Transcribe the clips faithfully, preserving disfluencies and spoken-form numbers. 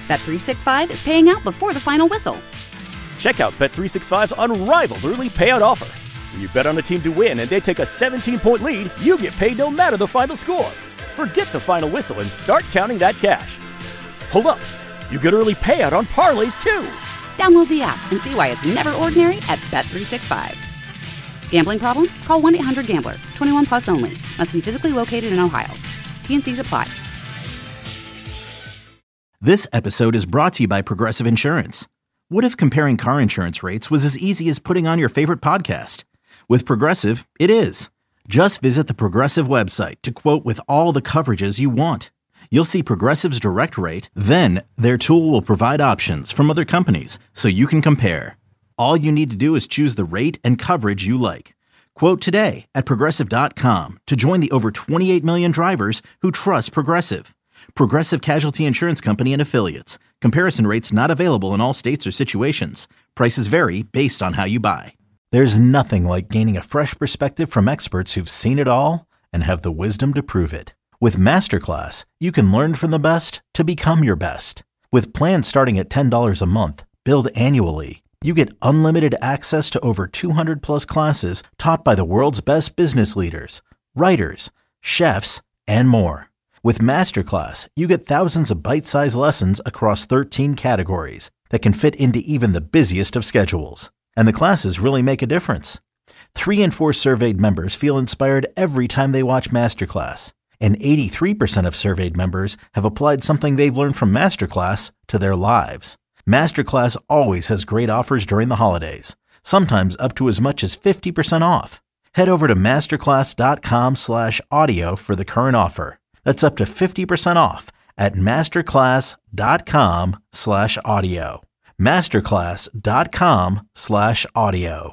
Bet three sixty-five is paying out before the final whistle. Check out Bet three sixty-five's unrivaled early payout offer. When you bet on a team to win and they take a seventeen-point lead, you get paid no matter the final score. Forget the final whistle and start counting that cash. Hold up. You get early payout on parlays, too. Download the app and see why it's never ordinary at Bet three sixty-five. Gambling problem? Call one eight hundred gambler. twenty-one plus only. Must be physically located in Ohio. T N Cs apply. This episode is brought to you by Progressive Insurance. What if comparing car insurance rates was as easy as putting on your favorite podcast? With Progressive, it is. Just visit the Progressive website to quote with all the coverages you want. You'll see Progressive's direct rate, then their tool will provide options from other companies so you can compare. All you need to do is choose the rate and coverage you like. Quote today at Progressive dot com to join the over twenty-eight million drivers who trust Progressive. Progressive Casualty Insurance Company and Affiliates. Comparison rates not available in all states or situations. Prices vary based on how you buy. There's nothing like gaining a fresh perspective from experts who've seen it all and have the wisdom to prove it. With Masterclass, you can learn from the best to become your best. With plans starting at ten dollars a month, billed annually, you get unlimited access to over two hundred plus classes taught by the world's best business leaders, writers, chefs, and more. With Masterclass, you get thousands of bite-sized lessons across thirteen categories that can fit into even the busiest of schedules. And the classes really make a difference. Three in four surveyed members feel inspired every time they watch Masterclass. And eighty-three percent of surveyed members have applied something they've learned from Masterclass to their lives. Masterclass always has great offers during the holidays, sometimes up to as much as fifty percent off. Head over to masterclass.com slash audio for the current offer. That's up to fifty percent off at masterclass.com slash audio. Masterclass.com slash audio.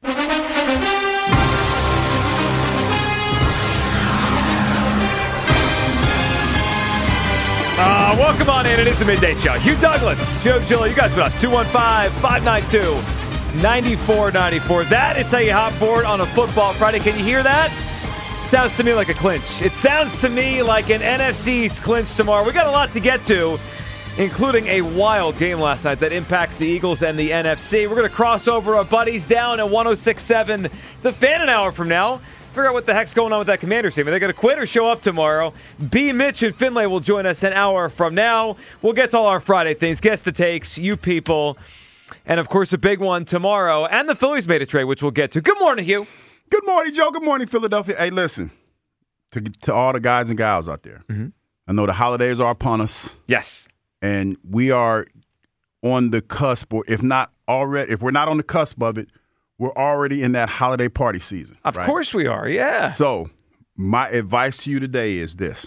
Uh, welcome on in. It is the Midday Show. Hugh Douglas, Joe Gill, you guys with us. two one five, five nine two, nine four nine four. That is how you hop board on a football Friday. Can you hear that? Sounds to me like a clinch. It sounds to me like an N F C East clinch tomorrow. We got a lot to get to, including a wild game last night that impacts the Eagles and the N F C. We're going to cross over our buddies down at one oh six point seven The Fan an hour from now. Figure out what the heck's going on with that Commanders team. Are they going to quit or show up tomorrow? B. Mitch and Finlay will join us an hour from now. We'll get to all our Friday things. Guess the takes, you people. And, of course, a big one tomorrow. And the Phillies made a trade, which we'll get to. Good morning, Hugh. Good morning, Joe. Good morning, Philadelphia. Hey, listen, to, to all the guys and gals out there, mm-hmm. I know the holidays are upon us. Yes. And we are on the cusp, or if not already, if we're not on the cusp of it, we're already in that holiday party season. Of right? course we are, yeah. So my advice to you today is this.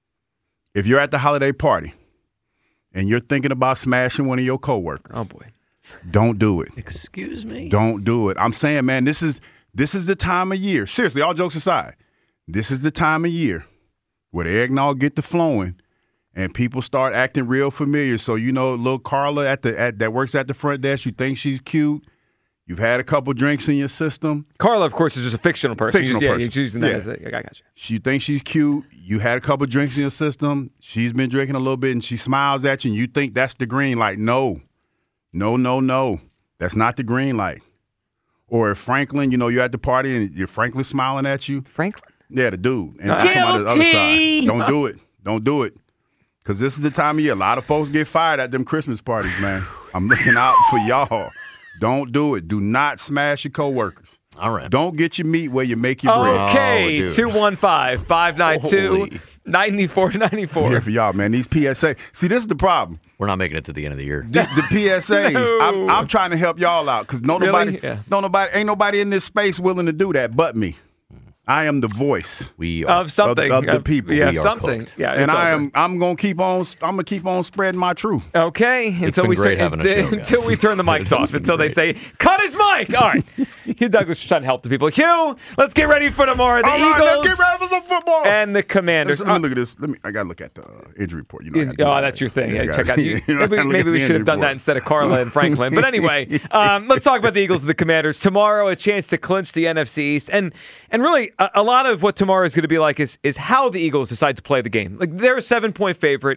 If you're at the holiday party and you're thinking about smashing one of your coworkers, oh boy, don't do it. Excuse me? Don't do it. I'm saying, man, this is this is the time of year. Seriously, all jokes aside, this is the time of year where the eggnog get to flowing and people start acting real familiar. So, you know, little Carla at the at, that works at the front desk, you think she's cute. You've had a couple drinks in your system. Carla, of course, is just a fictional person. Fictional yeah, person. You're using that yeah. as a, I got you. You think she's cute. You had a couple drinks in your system. She's been drinking a little bit, and she smiles at you, and you think that's the green light. No. No, no, no. That's not the green light. Or if Franklin, you know, you're at the party, and you're Franklin smiling at you. Franklin? Yeah, the dude. And I'm talking about the other side. Don't do it. Don't do it. Because this is the time of year. A lot of folks get fired at them Christmas parties, man. I'm looking out for y'all. Don't do it. Do not smash your coworkers. All right. Don't get your meat where you make your bread. Okay, oh, two one five, five nine two, nine four nine four. I'm here for y'all, man. These P S A. See, this is the problem. We're not making it to the end of the year. The, the P S As. No. I'm, I'm trying to help y'all out because no Really? nobody, Yeah. no nobody, ain't nobody in this space willing to do that but me. I am the voice We are. Of something. of the people. Yeah, We are something. cooked. Yeah, and it's I over. am. I'm gonna keep on. I'm gonna keep on spreading my truth. Okay, until been we great start- having a show, guys. until we turn the mics off, until they say cut his mic. All right, Hugh Douglas is trying to help the people. Hugh, let's get ready for tomorrow. The All right, Eagles let's get ready for some football. and the Commanders. Let me look at this. Let me. I gotta look at the uh, injury report. You know. I gotta do Oh, that. that's your thing. Yeah, I check gotta- out. You, you know, I maybe gotta look maybe at we the should have injury done that report. instead of Carla and Franklin. But anyway, um, let's talk about the Eagles and the Commanders tomorrow. A chance to clinch the N F C East, and and really a, a lot of what tomorrow is going to be like is is how the Eagles decide to play the game. Like they're a seven point favorite.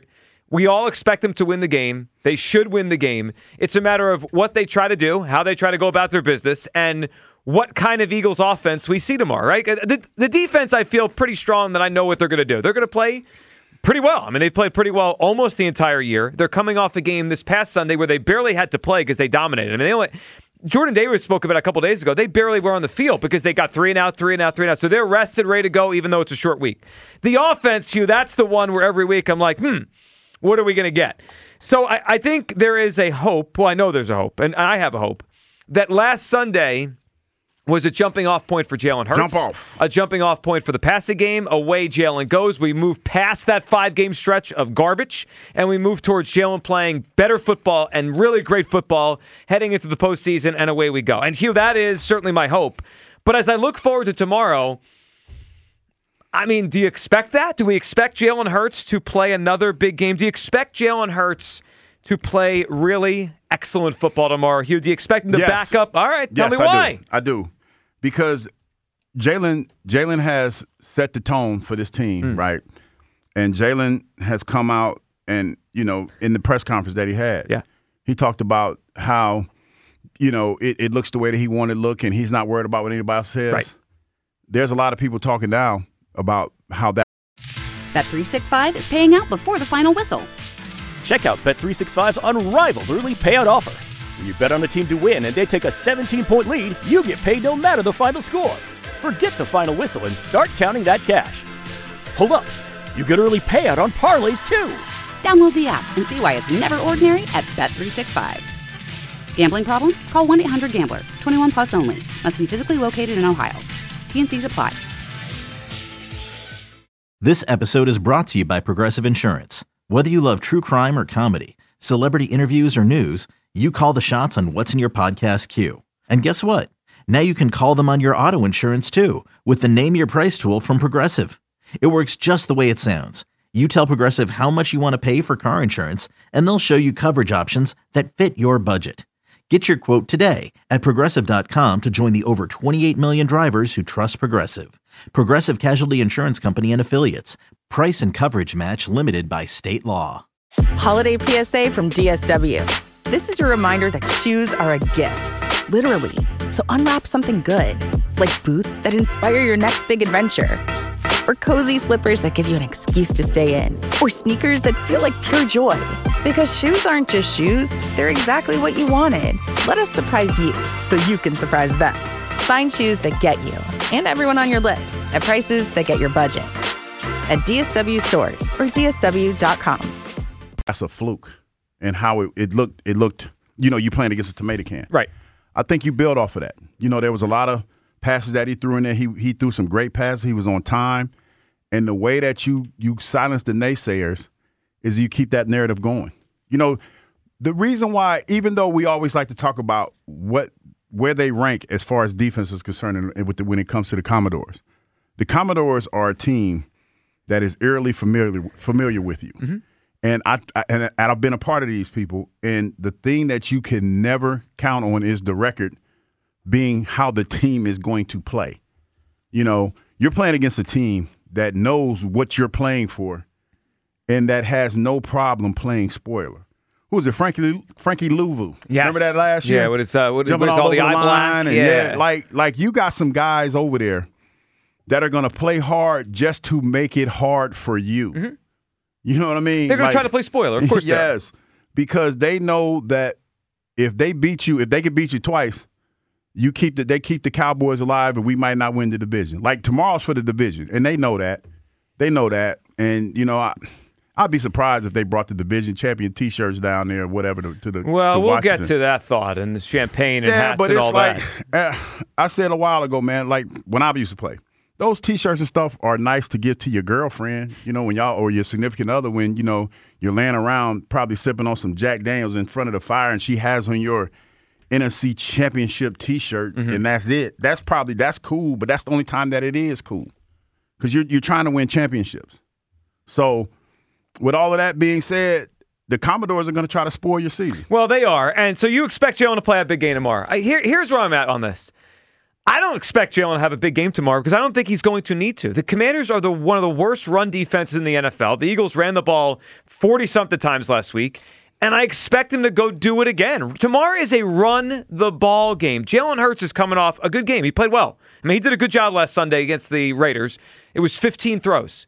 We all expect them to win the game. They should win the game. It's a matter of what they try to do, how they try to go about their business, and what kind of Eagles offense we see tomorrow, right? The, the defense, I feel pretty strong that I know what they're going to do. They're going to play pretty well. I mean, they played pretty well almost the entire year. They're coming off a game this past Sunday where they barely had to play because they dominated. I mean, they only... Jordan Davis spoke about it a couple days ago. They barely were on the field because they got three and out, three and out, three and out. So they're rested, ready to go, even though it's a short week. The offense, Hugh, that's the one where every week I'm like, hmm, what are we going to get? So I, I think there is a hope. Well, I know there's a hope, and I have a hope, that last Sunday was a jumping off point for Jalen Hurts. Jump off. A jumping off point for the passing game. Away Jalen goes. We move past that five-game stretch of garbage, and we move towards Jalen playing better football and really great football heading into the postseason, and away we go. And Hugh, that is certainly my hope. But as I look forward to tomorrow, I mean, do you expect that? Do we expect Jalen Hurts to play another big game? Do you expect Jalen Hurts to play really excellent football tomorrow? Hugh, do you expect him to yes. back up? All right, tell yes, me why. I do. I do. Because Jalen Jalen has set the tone for this team, mm. right? And Jalen has come out and, you know, in the press conference that he had, yeah. he talked about how, you know, it, it looks the way that he wanted to look and he's not worried about what anybody else says. Right. There's a lot of people talking now about how that. Bet three sixty-five is paying out before the final whistle. Check out Bet three sixty-five's unrivaled early payout offer. When you bet on a team to win and they take a seventeen-point lead, you get paid no matter the final score. Forget the final whistle and start counting that cash. Hold up. You get early payout on parlays, too. Download the app and see why it's never ordinary at Bet three sixty-five. Gambling problem? Call one eight hundred gambler. twenty-one plus only. Must be physically located in Ohio. T and C's apply. This episode is brought to you by Progressive Insurance. Whether you love true crime or comedy, celebrity interviews or news, you call the shots on what's in your podcast queue. And guess what? Now you can call them on your auto insurance too with the Name Your Price tool from Progressive. It works just the way it sounds. You tell Progressive how much you want to pay for car insurance, and they'll show you coverage options that fit your budget. Get your quote today at Progressive dot com to join the over twenty-eight million drivers who trust Progressive. Progressive Casualty Insurance Company and Affiliates. Price and coverage match limited by state law. Holiday P S A from D S W. This is your reminder that shoes are a gift, literally. So unwrap something good, like boots that inspire your next big adventure, or cozy slippers that give you an excuse to stay in, or sneakers that feel like pure joy. Because shoes aren't just shoes, they're exactly what you wanted. Let us surprise you so you can surprise them. Find shoes that get you and everyone on your list at prices that get your budget. At D S W stores or D S W dot com. That's a fluke. And how it, it looked, it looked, you know, you playing against a tomato can. Right. I think you build off of that. You know, there was a lot of passes that he threw in there. He he threw some great passes. He was on time. And the way that you you silence the naysayers is you keep that narrative going. You know, the reason why, even though we always like to talk about what where they rank as far as defense is concerned and with the, when it comes to the Commodores, the Commodores are a team that is eerily familiar familiar with you. Mm-hmm. And I, I and, and I've been a part of these people, and the thing that you can never count on is the record being how the team is going to play. You know, you're playing against a team that knows what you're playing for, and that has no problem playing spoiler. Who was it? Frankie Frankie Louvu. Yes. Remember that last year? Yeah. What is uh? What, Jumping what is all, all the over eye black? And yeah. yeah. Like like you got some guys over there that are going to play hard just to make it hard for you. Mm-hmm. You know what I mean? They're going like, to try to play spoiler, of course. Yes, because they know that if they beat you, if they can beat you twice, you keep the, they keep the Cowboys alive, and we might not win the division. Like tomorrow's for the division, and they know that. They know that, and you know, I, I'd be surprised if they brought the division champion T-shirts down there, or whatever, to, to the. Well, to we'll Washington. get to that thought and the champagne and yeah, hats but and it's all like, that. Uh, I said a while ago, man. Like when I used to play. Those T-shirts and stuff are nice to give to your girlfriend, you know, when y'all or your significant other when, you know, you're laying around probably sipping on some Jack Daniels in front of the fire and she has on your N F C Championship T-shirt mm-hmm. and that's it. That's probably, that's cool, but that's the only time that it is cool because you're, you're trying to win championships. So with all of that being said, the Commodores are going to try to spoil your season. Well, they are. And so you expect Jalen to play a big game tomorrow. I, here, here's where I'm at on this. I don't expect Jalen to have a big game tomorrow because I don't think he's going to need to. The Commanders are the one of the worst run defenses in the N F L. The Eagles ran the ball forty-something times last week, and I expect him to go do it again. Tomorrow is a run-the-ball game. Jalen Hurts is coming off a good game. He played well. I mean, he did a good job last Sunday against the Raiders. It was fifteen throws.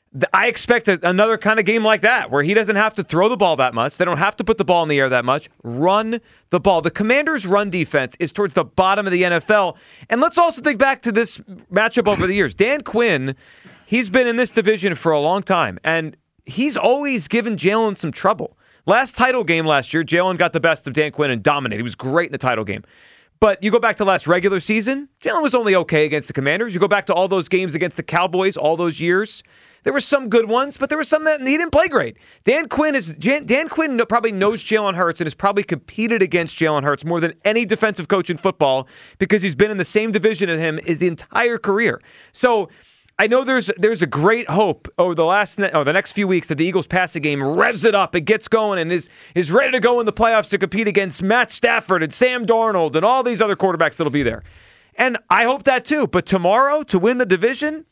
I expect a, another kind of game like that where he doesn't have to throw the ball that much. They don't have to put the ball in the air that much. Run the ball. The Commanders' run defense is towards the bottom of the N F L. And let's also think back to this matchup over the years. Dan Quinn, he's been in this division for a long time, and he's always given Jalen some trouble. Last title game last year, Jalen got the best of Dan Quinn and dominated. He was great in the title game. But you go back to last regular season, Jalen was only okay against the Commanders. You go back to all those games against the Cowboys all those years. There were some good ones, but there were some that he didn't play great. Dan Quinn is Dan Quinn probably knows Jalen Hurts and has probably competed against Jalen Hurts more than any defensive coach in football because he's been in the same division as him his the entire career. So I know there's there's a great hope over the last or the next few weeks that the Eagles passing game revs it up, it gets going, and is is ready to go in the playoffs to compete against Matt Stafford and Sam Darnold and all these other quarterbacks that'll be there. And I hope that too. But tomorrow to win the division,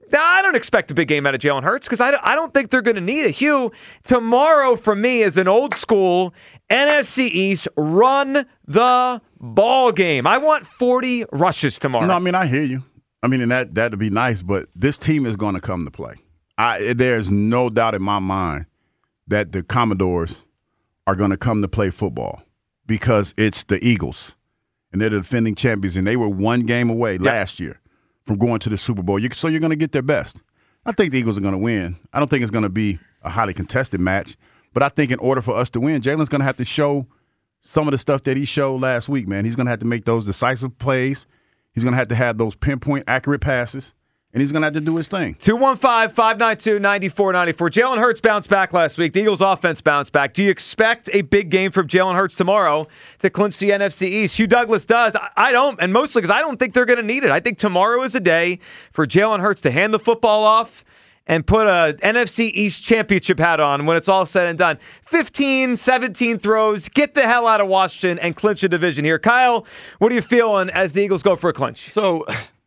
I don't expect a big game out of Jalen Hurts because I, I don't think they're going to need it. Hugh, tomorrow for me is an old school N F C East run the ball game. I want forty rushes tomorrow. No, I mean, I hear you. I mean, and that, that'd be nice, but this team is going to come to play. I, there's no doubt in my mind that the Commodores are going to come to play football because it's the Eagles, and they're the defending champions, and they were one game away yep. last year from going to the Super Bowl. You, so you're going to get their best. I think the Eagles are going to win. I don't think it's going to be a highly contested match, but I think in order for us to win, Jalen's going to have to show some of the stuff that he showed last week, man. He's going to have to make those decisive plays. He's going to have to have those pinpoint accurate passes, and he's going to have to do his thing. two one five, five nine two, nine four nine four. Jalen Hurts bounced back last week. The Eagles' offense bounced back. Do you expect a big game from Jalen Hurts tomorrow to clinch the N F C East? Hugh Douglas does. I don't, and mostly because I don't think they're going to need it. I think tomorrow is a day for Jalen Hurts to hand the football off and put a N F C East championship hat on when it's all said and done. fifteen, seventeen throws, get the hell out of Washington and clinch a division here. Kyle, what are you feeling as the Eagles go for a clinch? So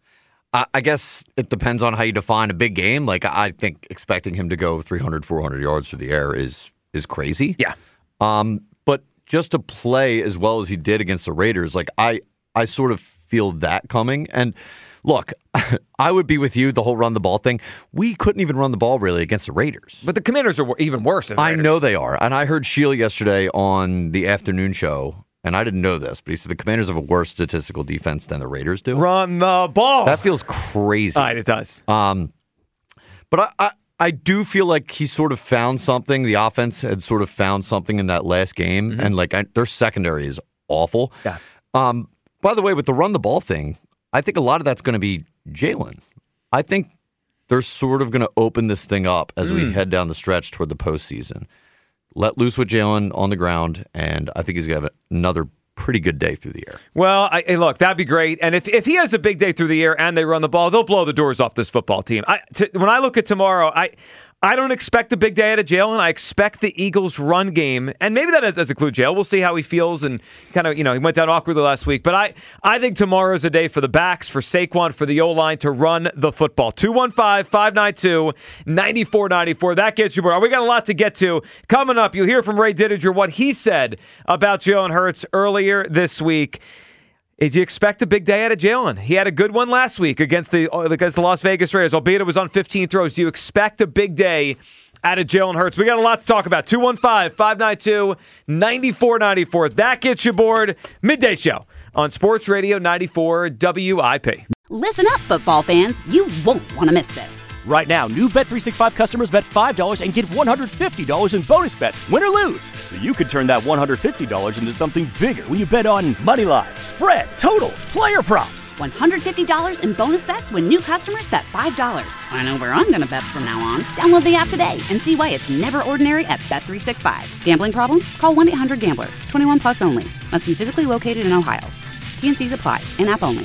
I guess it depends on how you define a big game. Like, I think expecting him to go three hundred, four hundred yards through the air is is crazy. Yeah. Um, but just to play as well as he did against the Raiders, like, I, I sort of feel that coming. And look, I would be with you, the whole run the ball thing. We couldn't even run the ball really against the Raiders. But the Commanders are even worse than the Raiders. I know they are. And I heard Sheil yesterday on the afternoon show, and I didn't know this, but he said the Commanders have a worse statistical defense than the Raiders do. Run the ball. That feels crazy. Right, it does. Um, but I, I, I do feel like he sort of found something. The offense had sort of found something in that last game, mm-hmm. and like I, their secondary is awful. Yeah. Um, by the way, with the run the ball thing, I think a lot of that's going to be Jalen. I think they're sort of going to open this thing up as mm. we head down the stretch toward the postseason. Let loose with Jalen on the ground, and I think he's going to have another pretty good day through the air. Well, I, hey, look, that'd be great. And if, if he has a big day through the air and they run the ball, they'll blow the doors off this football team. I, t- when I look at tomorrow, I I don't expect a big day out of Jalen. I expect the Eagles' run game, and maybe that does include Jalen. We'll see how he feels, and kind of, you know, he went down awkwardly last week. But I, I think tomorrow is a day for the backs, for Saquon, for the O-line to run the football. two one five, five nine two, nine four nine four. That gets you more. We got a lot to get to. Coming up, you'll hear from Ray Didinger what he said about Jalen Hurts earlier this week. Did you expect a big day out of Jalen? He had a good one last week against the against the Las Vegas Raiders, albeit it was on fifteen throws. Do you expect a big day out of Jalen Hurts? We got a lot to talk about. two one five, five nine two, nine four nine four. That gets you bored. Midday Show on Sports Radio ninety-four W I P. Listen up, football fans. You won't want to miss this. Right now, new Bet three sixty-five customers bet five dollars and get one hundred fifty dollars in bonus bets, win or lose. So you could turn that one hundred fifty dollars into something bigger when you bet on money line, spread, totals, player props. one hundred fifty dollars in bonus bets when new customers bet five dollars. I know where I'm going to bet from now on. Download the app today and see why it's never ordinary at Bet three sixty-five. Gambling problem? Call one eight hundred gambler. twenty-one plus only. Must be physically located in Ohio. T N Cs apply. In-app only.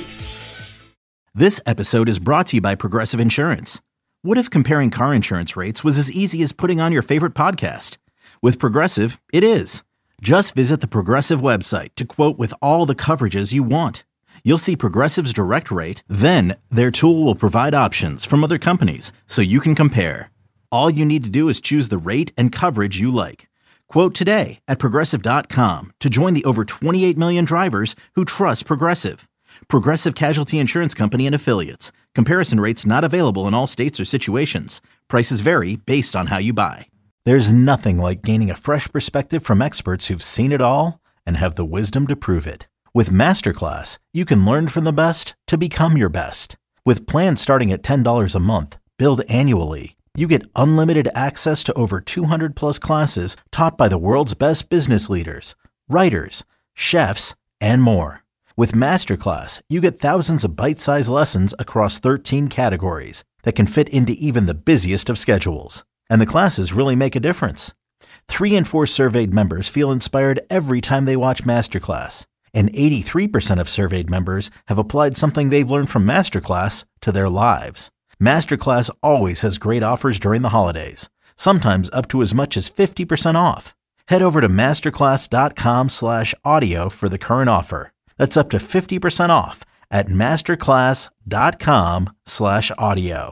This episode is brought to you by Progressive Insurance. What if comparing car insurance rates was as easy as putting on your favorite podcast? With Progressive, it is. Just visit the Progressive website to quote with all the coverages you want. You'll see Progressive's direct rate, then their tool will provide options from other companies so you can compare. All you need to do is choose the rate and coverage you like. Quote today at Progressive dot com to join the over twenty-eight million drivers who trust Progressive. Progressive Casualty Insurance Company and Affiliates. Comparison rates not available in all states or situations. Prices vary based on how you buy. There's nothing like gaining a fresh perspective from experts who've seen it all and have the wisdom to prove it. With Masterclass, you can learn from the best to become your best. With plans starting at ten dollars a month, billed annually, you get unlimited access to over two hundred plus classes taught by the world's best business leaders, writers, chefs, and more. With Masterclass, you get thousands of bite-sized lessons across thirteen categories that can fit into even the busiest of schedules. And the classes really make a difference. Three in four surveyed members feel inspired every time they watch Masterclass. And eighty-three percent of surveyed members have applied something they've learned from Masterclass to their lives. Masterclass always has great offers during the holidays, sometimes up to as much as fifty percent off. Head over to masterclass.com slash audio for the current offer. That's up to fifty percent off at masterclass.com slash audio.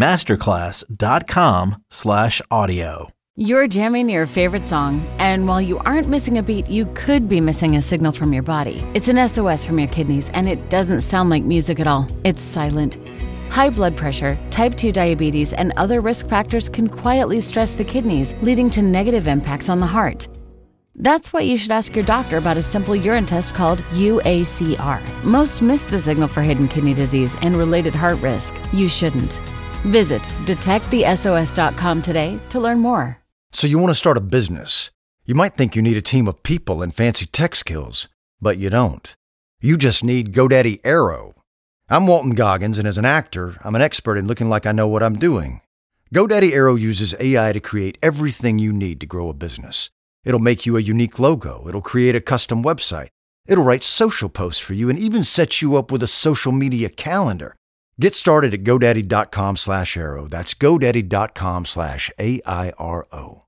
Masterclass.com slash audio. You're jamming your favorite song, and while you aren't missing a beat, you could be missing a signal from your body. It's an S O S from your kidneys, and it doesn't sound like music at all. It's silent. High blood pressure, type two diabetes, and other risk factors can quietly stress the kidneys, leading to negative impacts on the heart. That's why you should ask your doctor about a simple urine test called U A C R. Most miss the signal for hidden kidney disease and related heart risk. You shouldn't. Visit detect the S O S dot com today to learn more. So you want to start a business. You might think you need a team of people and fancy tech skills, but you don't. You just need GoDaddy Aero. I'm Walton Goggins, and as an actor, I'm an expert in looking like I know what I'm doing. GoDaddy Aero uses A I to create everything you need to grow a business. It'll make you a unique logo. It'll create a custom website. It'll write social posts for you and even set you up with a social media calendar. Get started at GoDaddy.com slash Aero. That's GoDaddy.com slash A I R O.